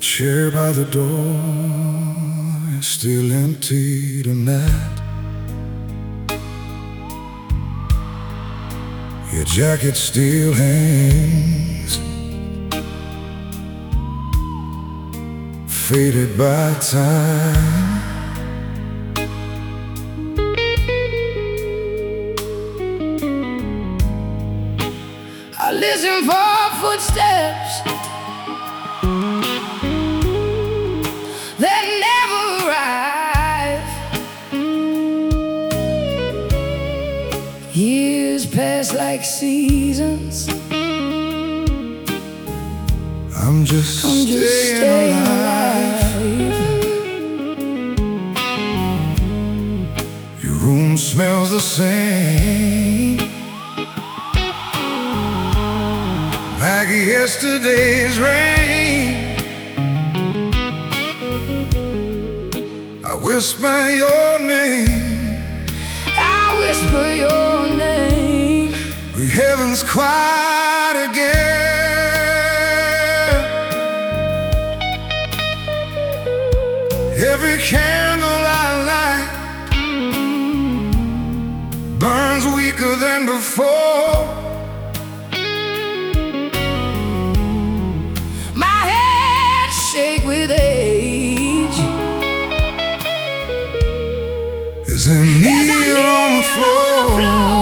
chair by the door is still empty tonight. Your jacket still hangs, faded by time. I listen for footsteps that never arrive. Years pass like seasons. I'm just staying alive. Your room smells the same like yesterday's rain. I whisper your name, I whisper your name. heaven's quiet again. Every candle I light burns weaker than before. My hands shake with age. There's a needle on the floor.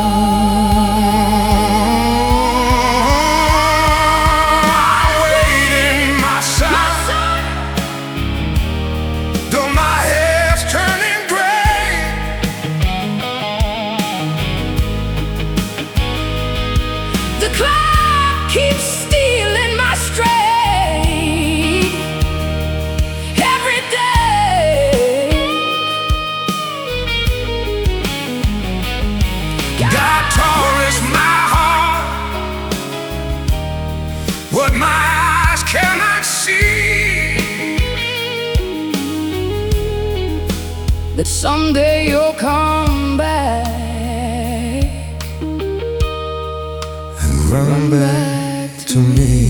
The clock keeps stealing my strength every day. God tore my heart, what my eyes cannot see. That someday you'll come back, run back to me.